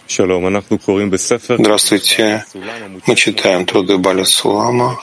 Здравствуйте. Мы читаем труды Баля Сулама,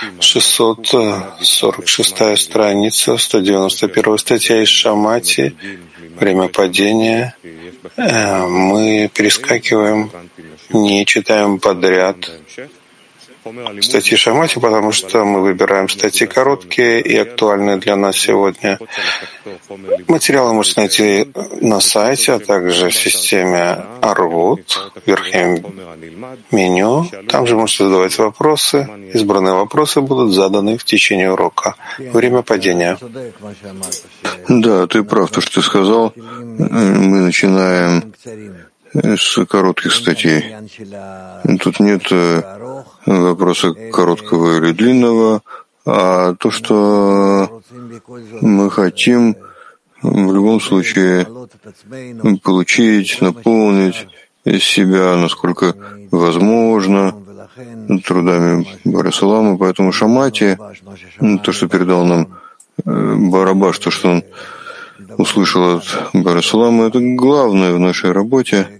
646 страница, 191 статья из Шамати, время падения. Мы перескакиваем, не читаем подряд статьи Шамати, потому что мы выбираем статьи короткие и актуальные для нас сегодня. Материалы можете найти на сайте, а также в системе Арвуд, в верхнем меню. Там же можете задавать вопросы. Избранные вопросы будут заданы в течение урока. Время падения. Да, ты прав, то, что ты сказал. Мы начинаем с коротких статей. Тут нет вопроса короткого или длинного, а то, что мы хотим в любом случае получить, наполнить себя, насколько возможно, трудами Баля Сулама. Поэтому Шамати, то, что передал нам Барабаш, то, что он услышал от Баля Сулама, это главное в нашей работе.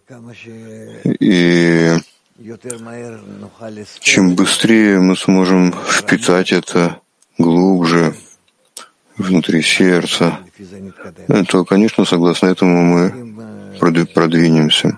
И чем быстрее мы сможем впитать это глубже внутри сердца, то, конечно, согласно этому мы продвинемся.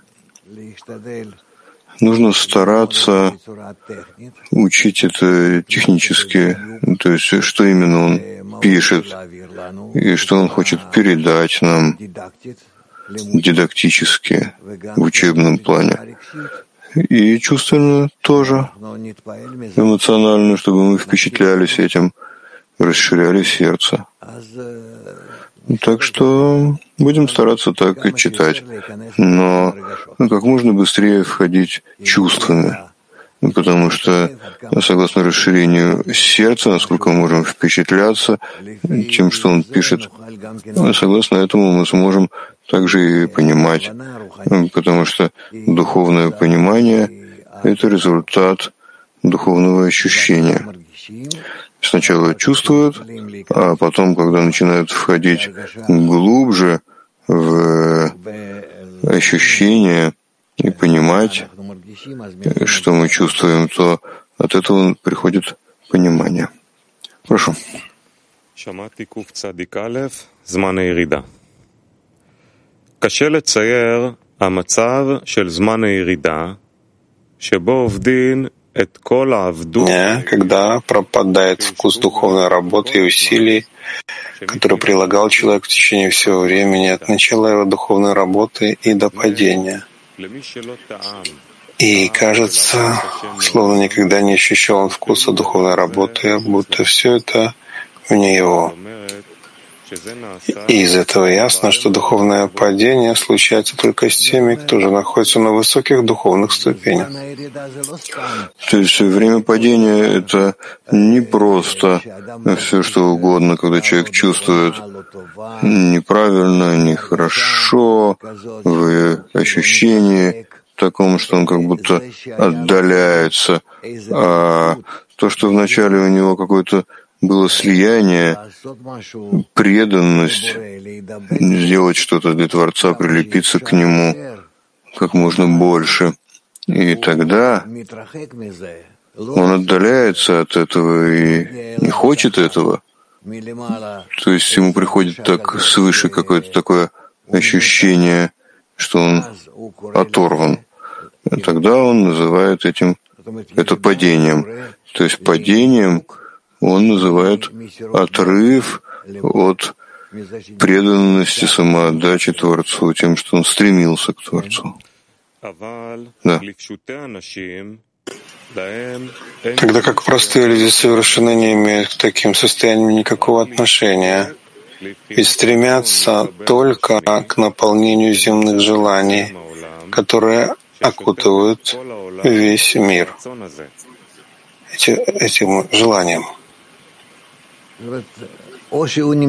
Нужно стараться учить это технически, то есть что именно он пишет и что он хочет передать нам дидактически в учебном плане. И чувственно тоже, эмоционально, чтобы мы впечатлялись этим, расширяли сердце. Так что будем стараться так и читать, но как можно быстрее входить чувствами, потому что, согласно расширению сердца, насколько мы можем впечатляться тем, что он пишет, согласно этому мы сможем также и понимать, потому что духовное понимание — это результат духовного ощущения. Сначала чувствуют, а потом, когда начинают входить глубже в ощущения и понимать, что мы чувствуем, то от этого приходит понимание. Прошу. קשה לצייר המצב של זמן הירידה, שבו עובדים את כל העבדות. Когда пропадает вкус духовной работы и усилий, который прилагал человек в течение всего времени от начала его духовной работы и до падения. И кажется, словно никогда не ощущал он вкуса духовной работы, будто все это вне его. И из этого ясно, что духовное падение случается только с теми, кто же находится на высоких духовных ступенях. То есть время падения — это не просто все, что угодно, когда человек чувствует неправильно, нехорошо, в ощущении таком, что он как будто отдаляется. А то, что вначале у него какое-то было слияние, преданность, сделать что-то для Творца, прилепиться к Нему как можно больше. И тогда он отдаляется от этого и не хочет этого. То есть ему приходит так свыше какое-то такое ощущение, что он оторван. И тогда он называет это падением. То есть падением он называет отрыв от преданности, самоотдачи Творцу, тем, что он стремился к Творцу. Да. Тогда как простые люди совершенно не имеют к таким состояниям никакого отношения и стремятся только к наполнению земных желаний, которые окутывают весь мир этим желанием. То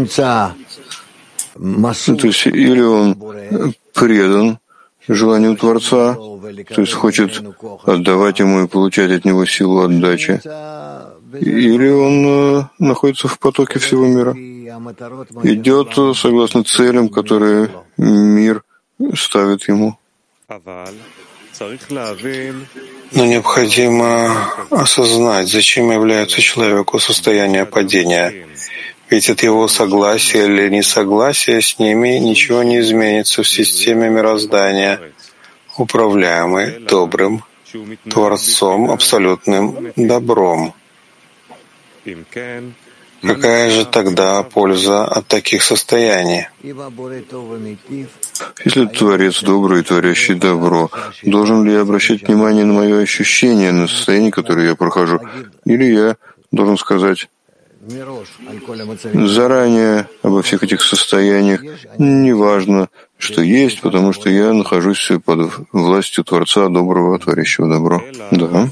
есть или он предан желанию Творца, то есть хочет отдавать ему и получать от него силу отдачи, или он находится в потоке всего мира, идет согласно целям, которые мир ставит ему. Но необходимо осознать, зачем является человеку состояние падения. Ведь от его согласия или несогласия с ними ничего не изменится в системе мироздания, управляемой добрым Творцом, абсолютным добром. Какая же тогда польза от таких состояний? Если Творец добрый и творящий добро, должен ли я обращать внимание на мое ощущение, на состояние, которое я прохожу? Или я должен сказать заранее обо всех этих состояниях, неважно, что есть, потому что я нахожусь под властью Творца доброго, творящего добро. Да.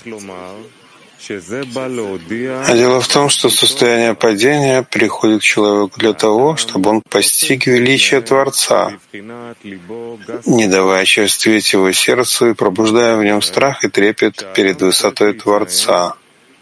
А дело в том, что состояние падения приходит к человеку для того, чтобы он постиг величие Творца, не давая чувствовать его сердцу и пробуждая в нем страх и трепет перед высотой Творца.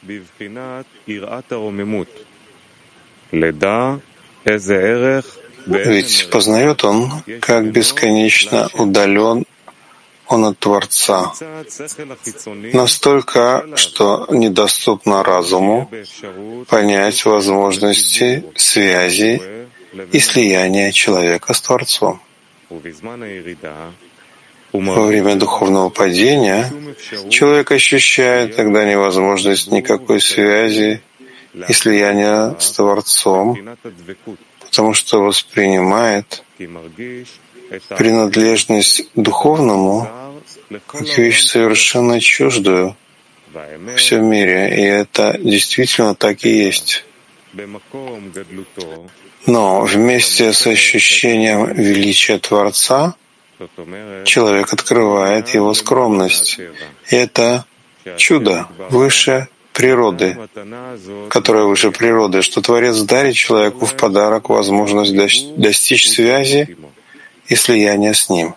Ведь познает он, как бесконечно удален он от Творца, настолько, что недоступно разуму понять возможности связи и слияния человека с Творцом. Во время духовного падения человек ощущает тогда невозможность никакой связи и слияния с Творцом, потому что воспринимает принадлежность духовному как вещь совершенно чуждую во всем мире, и это действительно так и есть. Но вместе с ощущением величия Творца человек открывает его скромность. И это чудо выше природы, которая выше природы, что Творец дарит человеку в подарок возможность достичь связи и слияния с Ним.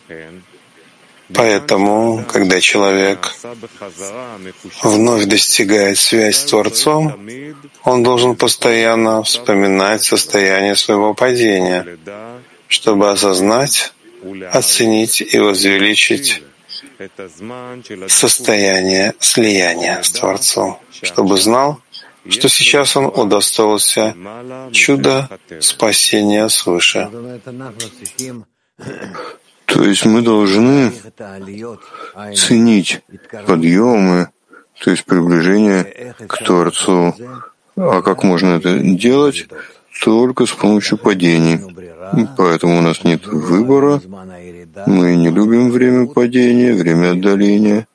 Поэтому, когда человек вновь достигает связь с Творцом, он должен постоянно вспоминать состояние своего падения, чтобы осознать, оценить и возвеличить состояние слияния с Творцом, чтобы знал, что сейчас он удостоился чуда спасения свыше. То есть мы должны ценить подъемы, то есть приближение к Творцу. А как можно это делать? Только с помощью падений. Поэтому у нас нет выбора. Мы не любим время падения, время отдаления,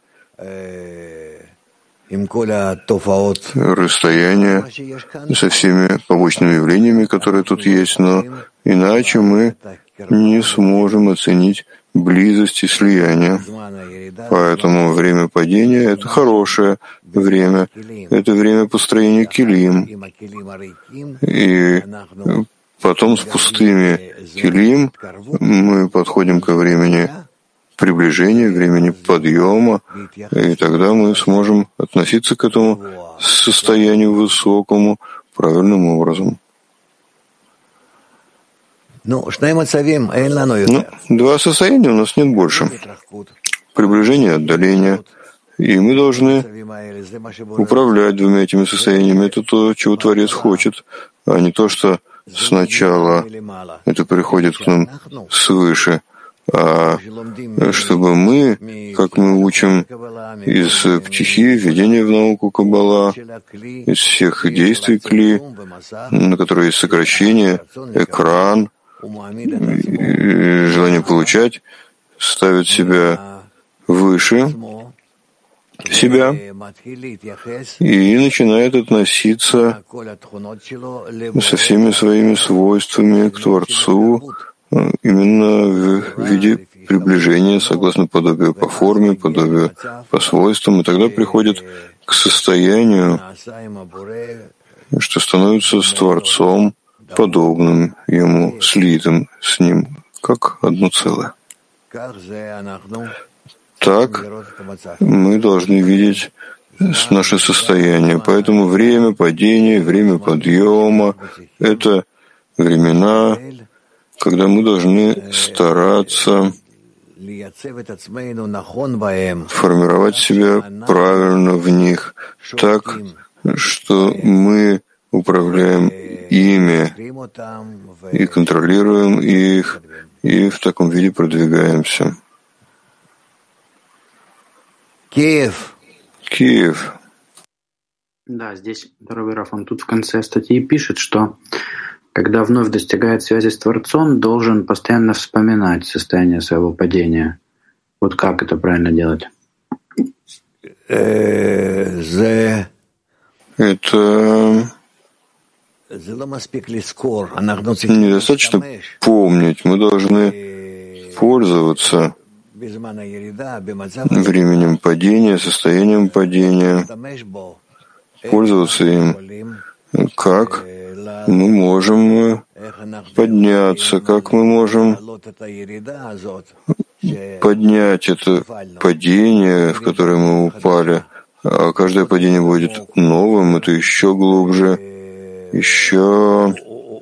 расстояние со всеми побочными явлениями, которые тут есть, но иначе мы не сможем оценить близость и слияние. Поэтому время падения — это хорошее время, это время построения килим. И потом с пустыми килим мы подходим ко времени приближения, времени подъема, и тогда мы сможем относиться к этому состоянию высокому правильным образом. Два состояния у нас нет больше. Приближение и отдаление. И мы должны управлять двумя этими состояниями. Это то, чего Творец хочет, а не то, что сначала это приходит к нам свыше, а чтобы мы, как мы учим из птихи, введения в науку Каббала, из всех действий кли, на которые есть сокращение, экран, желание получать, ставит себя выше себя и начинает относиться со всеми своими свойствами к Творцу именно в виде приближения, согласно подобию по форме, подобию по свойствам, и тогда приходит к состоянию, что становится с Творцом подобным ему, слитым с ним, как одно целое. Так мы должны видеть наше состояние. Поэтому время падения, время подъема — это времена, когда мы должны стараться формировать себя правильно в них, так, что мы управляем ими и контролируем их, и в таком виде продвигаемся. Киев. Да, здесь Равый Раф, он тут в конце статьи пишет, что когда вновь достигает связи с Творцом, должен постоянно вспоминать состояние своего падения. Вот как это правильно делать? Это недостаточно помнить. Мы должны пользоваться временем падения, состоянием падения, пользоваться им, как мы можем подняться, как мы можем поднять это падение, в которое мы упали. А каждое падение будет новым, это еще глубже, еще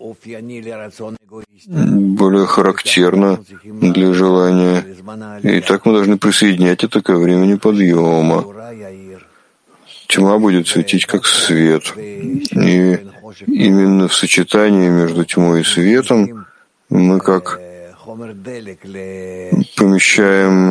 более характерно для желания. И так мы должны присоединять это ко времени подъема. Тьма будет светить как свет. И именно в сочетании между тьмой и светом мы как помещаем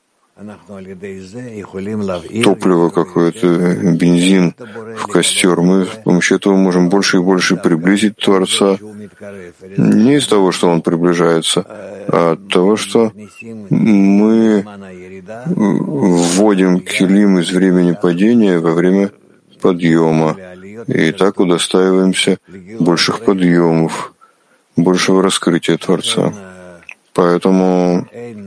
топливо какое-то, бензин в костер. Мы с помощью этого можем больше и больше приблизить Творца. Не из того, что Он приближается, а от того, что мы вводим килим из времени падения во время подъема. И так удостаиваемся больших подъемов, большего раскрытия Творца. Поэтому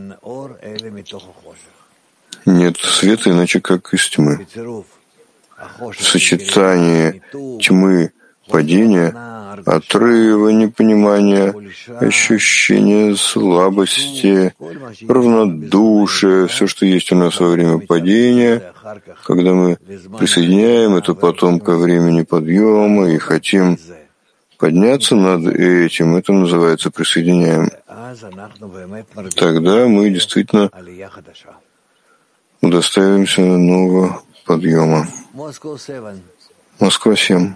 нет света иначе как из тьмы. В сочетании тьмы, падения, отрыва, непонимания, ощущения слабости, равнодушия, все, что есть у нас во время падения, когда мы присоединяем это потом ко времени подъема и хотим подняться над этим, это называется присоединяем. Тогда мы действительно удостаиваемся нового подъема. Москва 7.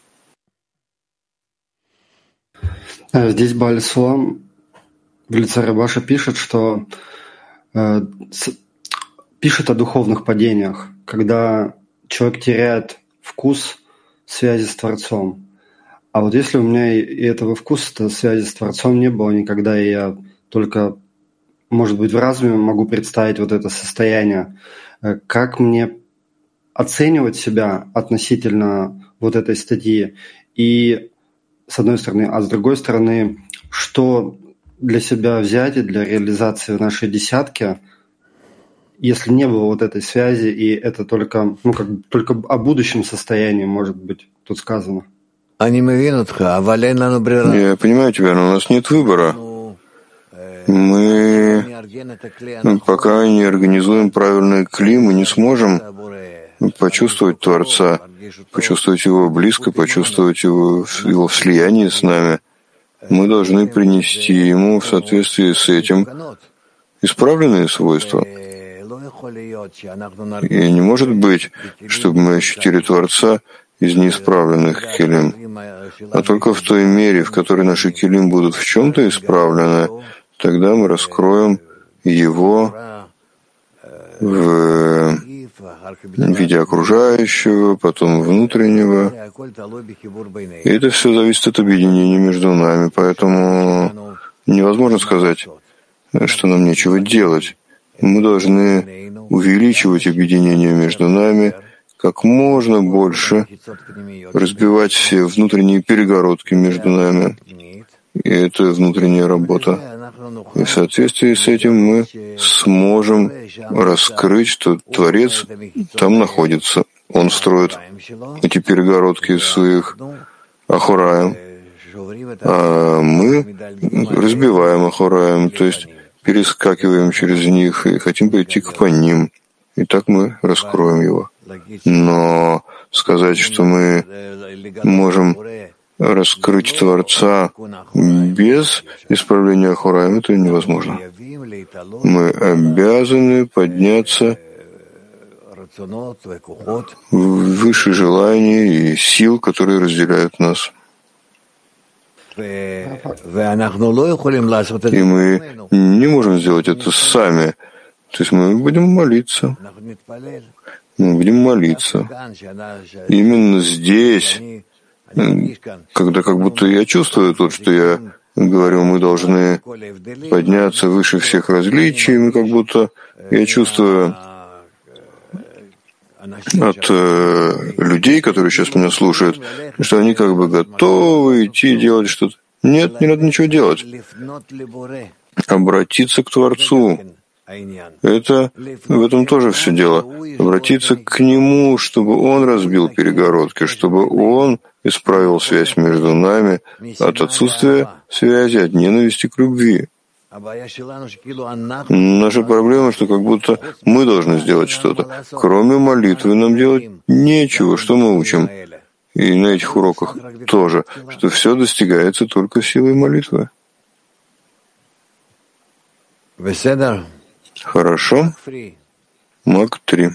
Здесь Бааль Сулам в лице Рабаша пишет, что пишет о духовных падениях, когда человек теряет вкус связи с Творцом. А вот если у меня и этого вкуса связи с Творцом не было никогда, и я только, может быть, в разуме могу представить вот это состояние, как мне оценивать себя относительно вот этой статьи? И с одной стороны, а с другой стороны, что для себя взять и для реализации нашей десятки, если не было вот этой связи, и это только, только о будущем состоянии, может быть, тут сказано. Я понимаю тебя, но у нас нет выбора. Мы пока не организуем правильный клим, мы не сможем почувствовать Творца, почувствовать Его близко, почувствовать Его в слиянии с нами. Мы должны принести Ему в соответствии с этим исправленные свойства. И не может быть, чтобы мы ощутили Творца из неисправленных килим, а только в той мере, в которой наши килим будут в чем-то исправлены, тогда мы раскроем Его в виде окружающего, потом внутреннего. И это все зависит от объединения между нами, поэтому невозможно сказать, что нам нечего делать. Мы должны увеличивать объединение между нами, как можно больше разбивать все внутренние перегородки между нами. И это внутренняя работа. И в соответствии с этим мы сможем раскрыть, что Творец там находится. Он строит эти перегородки из своих ахураем, а мы разбиваем ахураем, то есть перескакиваем через них и хотим пойти по ним. И так мы раскроем его. Но сказать, что мы можем раскрыть Творца без исправления ахураем, это невозможно. Мы обязаны подняться выше желаний и сил, которые разделяют нас. И мы не можем сделать это сами. То есть мы будем молиться. Мы будем молиться. Именно здесь, когда как будто я чувствую то, что я говорю, мы должны подняться выше всех различий, мы как будто, я чувствую от людей, которые сейчас меня слушают, что они как бы готовы идти делать что-то. Нет, не надо ничего делать. Обратиться к Творцу. Это в этом тоже все дело. Обратиться к Нему, чтобы Он разбил перегородки, чтобы Он исправил связь между нами от отсутствия связи, от ненависти к любви. Наша проблема, что как будто мы должны сделать что-то. Кроме молитвы нам делать нечего, что мы учим. И на этих уроках тоже, что все достигается только силой молитвы. Хорошо. Мак 3.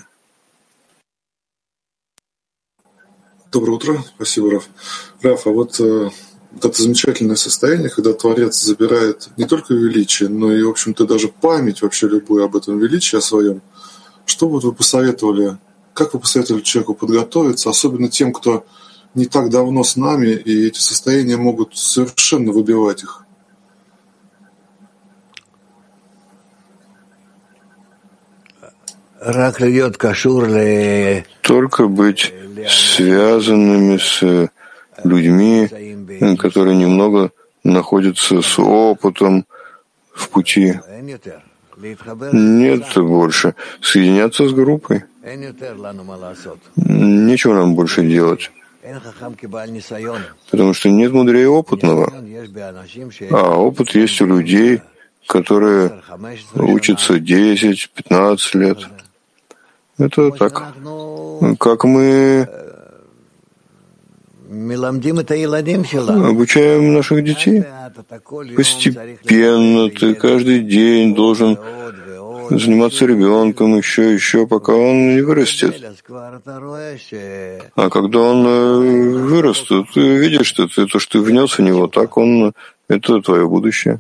Доброе утро. Спасибо, Раф. Раф, а вот это замечательное состояние, когда Творец забирает не только величие, но и, в общем-то, даже память вообще любую об этом величии, о своем. Что вот вы посоветовали, как вы посоветовали человеку подготовиться, особенно тем, кто не так давно с нами, и эти состояния могут совершенно выбивать их? Только быть связанными с людьми, которые немного находятся с опытом в пути. Нет больше. Соединяться с группой. Нечего нам больше делать. Потому что нет мудрее опытного. А опыт есть у людей, которые учатся 10-15 лет. Это так. Как мы обучаем наших детей. Постепенно ты каждый день должен заниматься ребенком еще, пока он не вырастет. А когда он вырастет, ты видишь, что ты, то, что ты внес в него, так он, это твое будущее.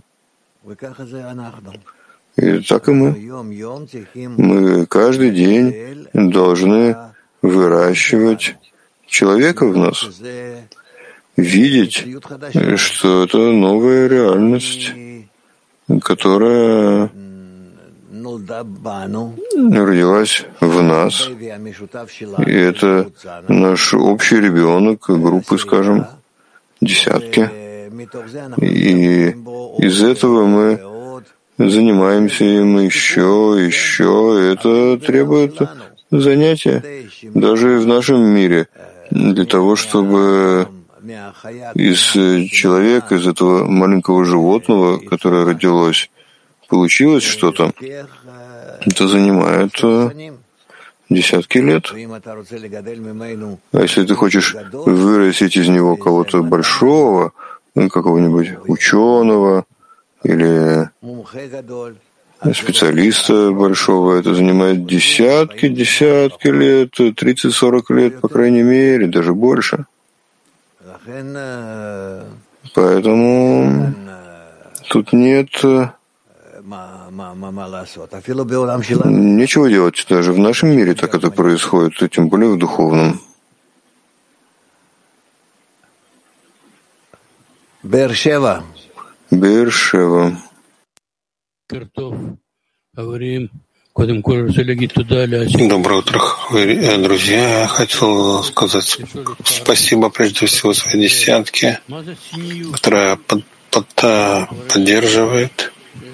И так и мы. Мы каждый день должны выращивать человека в нас, видеть, что это новая реальность, которая родилась в нас. И это наш общий ребенок, группы, скажем, десятки. И из этого мы занимаемся им еще. Это требует занятия. Даже в нашем мире. Для того, чтобы из человека, из этого маленького животного, которое родилось, получилось что-то, это занимает десятки лет. А если ты хочешь вырастить из него кого-то большого, какого-нибудь ученого или специалиста большого, это занимает десятки лет, 30-40 лет, по крайней мере, даже больше. Поэтому тут нет нечего делать. Даже в нашем мире так это происходит, и тем более в духовном. Беэр-Шева. Доброе утро, друзья. Я хотел сказать спасибо прежде всего своей десятке, которая поддерживает.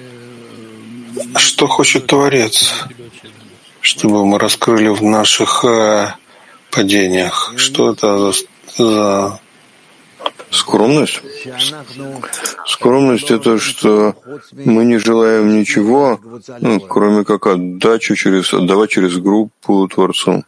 Что хочет Творец, чтобы мы раскрыли в наших падениях? Что это за скромность? Скромность — это что мы не желаем ничего, кроме как отдавать через группу Творцу.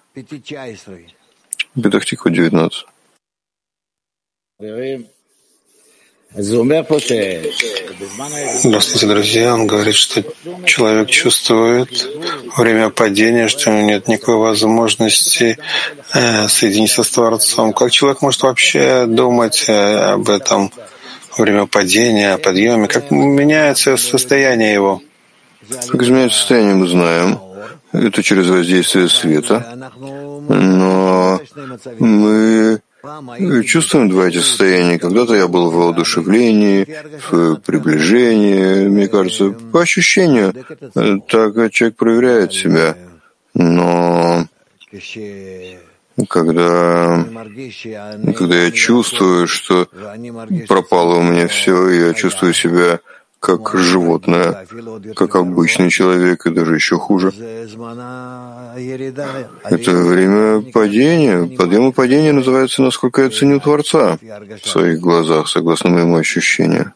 Петах Тиква 19. Здравствуйте, друзья. Он говорит, что человек чувствует во время падения, что у него нет никакой возможности соединиться с Творцом. Как человек может вообще думать об этом во время падения, о подъеме? Как меняется состояние его? Как изменяется состояние, мы знаем. Это через воздействие света. Но мы чувствуем два эти состояния. Когда-то я был в воодушевлении, в приближении, мне кажется, по ощущению. Так человек проверяет себя. Но когда я чувствую, что пропало у меня все, я чувствую себя как животное, как обычный человек, и даже еще хуже. Это время падения. Подъем и падение называется, насколько я ценю Творца в своих глазах, согласно моему ощущению.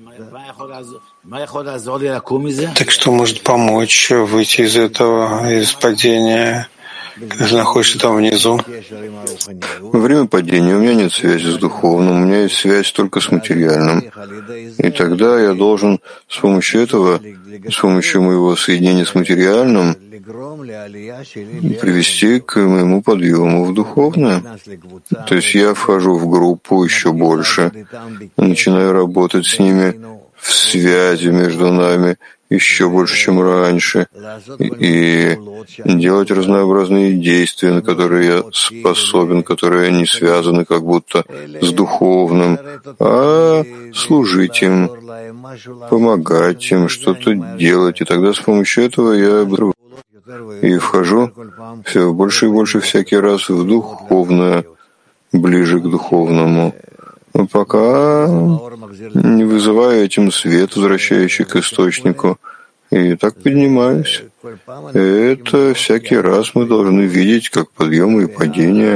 Так что может помочь выйти из этого, из падения, когда находишься там внизу? Во время падения у меня нет связи с духовным, у меня есть связь только с материальным. И тогда я должен с помощью этого, с помощью моего соединения с материальным, привести к моему подъему в духовное. То есть я вхожу в группу еще больше, начинаю работать с ними в связи между нами еще больше, чем раньше, и делать разнообразные действия, на которые я способен, которые не связаны как будто с духовным, а служить им, помогать им, что-то делать. И тогда с помощью этого я и вхожу все больше и больше всякий раз в духовное, ближе к духовному, пока не вызывая этим свет, возвращающий к источнику. И так поднимаюсь. Это всякий раз мы должны видеть, как подъемы и падения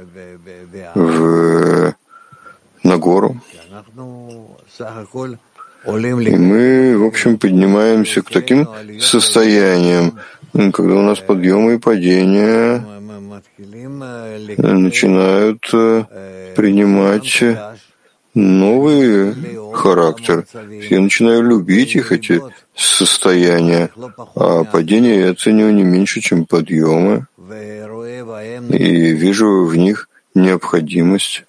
на гору. И мы, в общем, поднимаемся к таким состояниям, когда у нас подъемы и падения начинают принимать новый характер. Я начинаю любить их, эти состояния, а падение я ценю не меньше, чем подъемы, и вижу в них необходимость.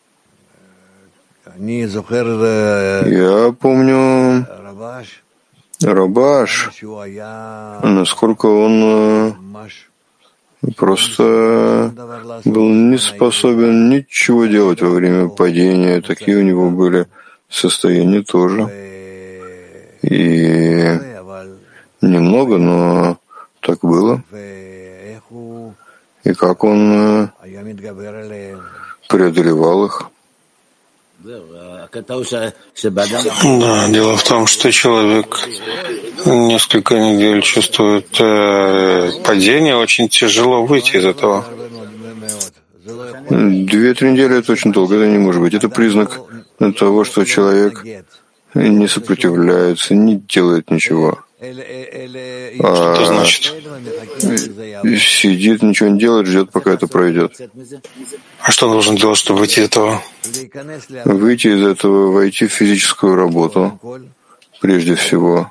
Я помню Рабаш, насколько он просто был не способен ничего делать во время падения. Такие у него были состояния тоже. И немного, но так было. И как он преодолевал их. Да, дело в том, что человек несколько недель чувствует падение, очень тяжело выйти из этого. 2-3 недели — это очень долго, это не может быть. Это признак того, что человек не сопротивляется, не делает ничего. Что это значит? Сидит, ничего не делает, ждет, пока это пройдет. А что он должен делать, чтобы выйти из этого? Выйти из этого, войти в физическую работу, прежде всего.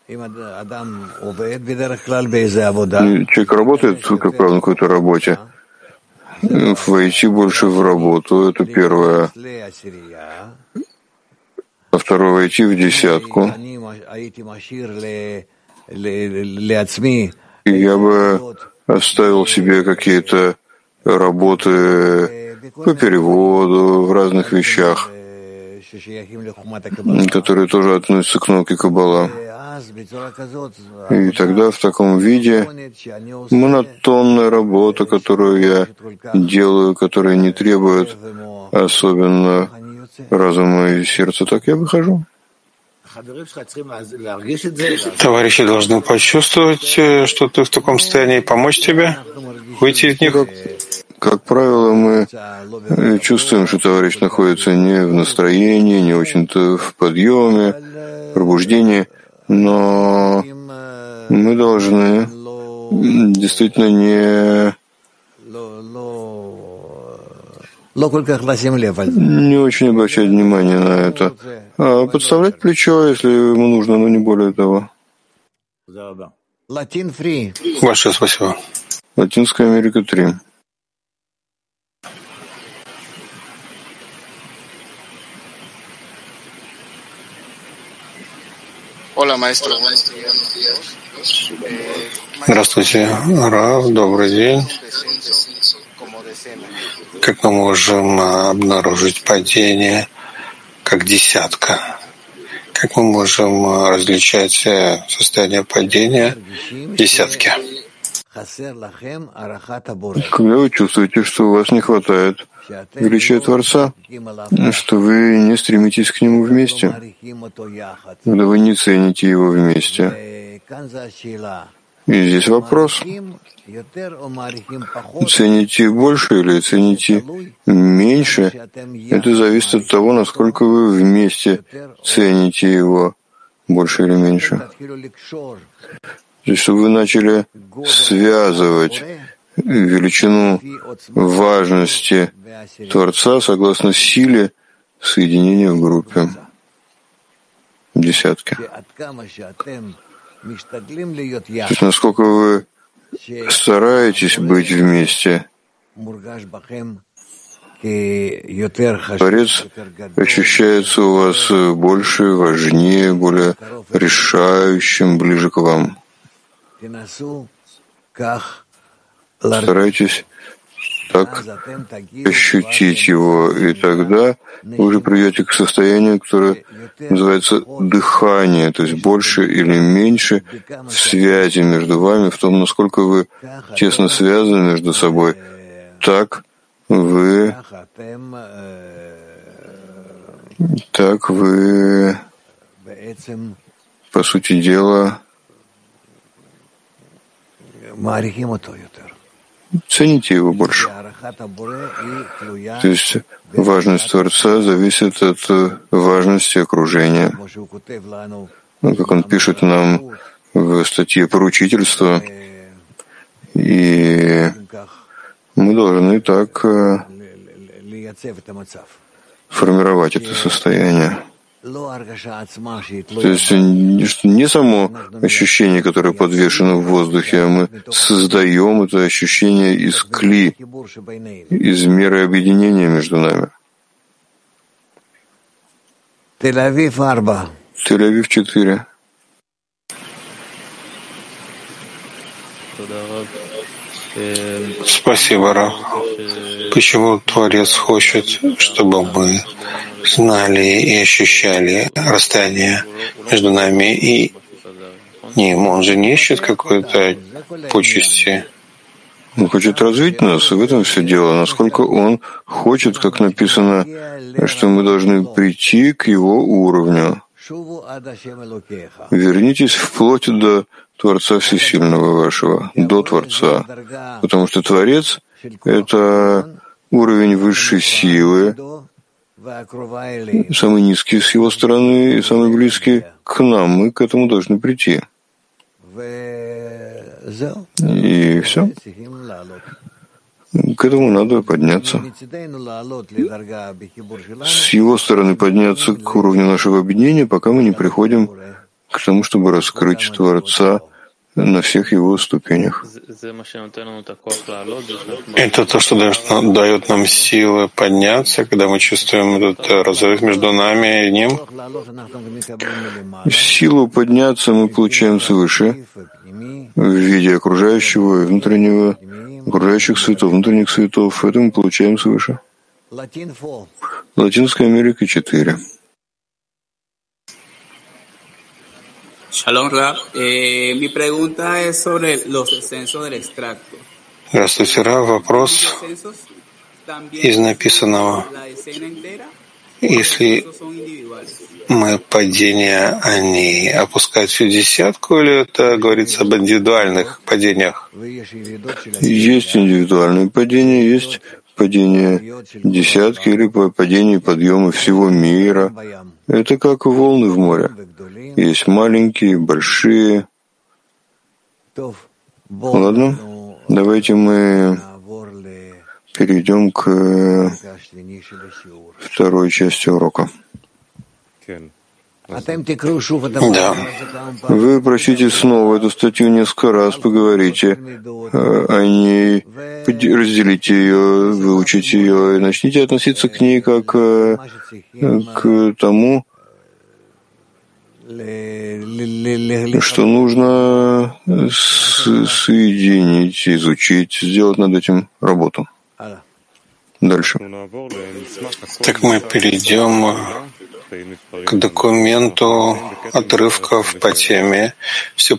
Человек работает, как правило, на какой-то работе. Войти больше в работу — это первое. А второе — войти в десятку. И я бы оставил себе какие-то работы по переводу в разных вещах, которые тоже относятся к науке Каббала. И тогда в таком виде монотонная работа, которую я делаю, которая не требует особенно разума и сердца, так я выхожу. Товарищи должны почувствовать, что ты в таком состоянии, и помочь тебе выйти из них. Как правило, мы чувствуем, что товарищ находится не в настроении, не очень-то в подъеме, пробуждении, но мы должны действительно Не очень обращать внимание на это. А подставлять плечо, если ему нужно, но не более того. Большое спасибо. Латинская Америка 3. Здравствуйте, Рав, добрый день. Как мы можем обнаружить падение как десятка? Как мы можем различать состояние падения десятки? Когда вы чувствуете, что у вас не хватает величия Творца, что вы не стремитесь к Нему вместе, когда вы не цените Его вместе. И здесь вопрос, цените больше или цените меньше, это зависит от того, насколько вы вместе цените Его больше или меньше. То есть, чтобы вы начали связывать величину важности Творца согласно силе соединения в группе десятки. То есть, насколько вы стараетесь быть вместе, Творец ощущается у вас больше, важнее, более решающим, ближе к вам. Старайтесь так ощутить его, и тогда вы уже придете к состоянию, которое называется дыхание, то есть больше или меньше в связи между вами, в том, насколько вы тесно связаны между собой, так вы по сути дела, цените его больше. То есть важность Творца зависит от важности окружения. Как он пишет нам в статье «Поручительство», и мы должны так формировать это состояние. То есть не само ощущение, которое подвешено в воздухе, а мы создаем это ощущение из кли, из меры объединения между нами. Тель-Авив 4. Спасибо, Рав. Почему Творец хочет, чтобы мы знали и ощущали расстояние между нами и ним? Он же не ищет какой-то почести. Он хочет развить нас, и в этом все дело. Насколько он хочет, как написано, что мы должны прийти к его уровню. Вернитесь вплоть до Творца Всесильного вашего, до Творца. Потому что Творец — это уровень высшей силы, самый низкий с его стороны и самый близкий к нам. Мы к этому должны прийти. И все. К этому надо подняться. С его стороны подняться к уровню нашего объединения, пока мы не приходим к тому, чтобы раскрыть Творца на всех его ступенях. Это то, что дает нам силы подняться, когда мы чувствуем этот разрыв между нами и ним. Силу подняться мы получаем свыше в виде окружающего и внутреннего, окружающих светов, внутренних светов. Это мы получаем свыше. Латинская Америка 4. Shalom, Rab. Mi pregunta es sobre los descensos del extracto. Здравствуйте, Рав. Вопрос из написанного. Если мы падения, они опускают всю десятку, или это говорится об индивидуальных падениях? Есть индивидуальные падения, есть падение десятки или падение подъема всего мира. Это как волны в море. Есть маленькие, большие. Ладно, давайте мы перейдем к второй части урока. Да. Вы прочтите снова эту статью несколько раз, поговорите о ней, разделите ее, выучите ее и начните относиться к ней как к тому, что нужно соединить, изучить, сделать над этим работу. Дальше. Так мы перейдем к документу отрывков по теме «Все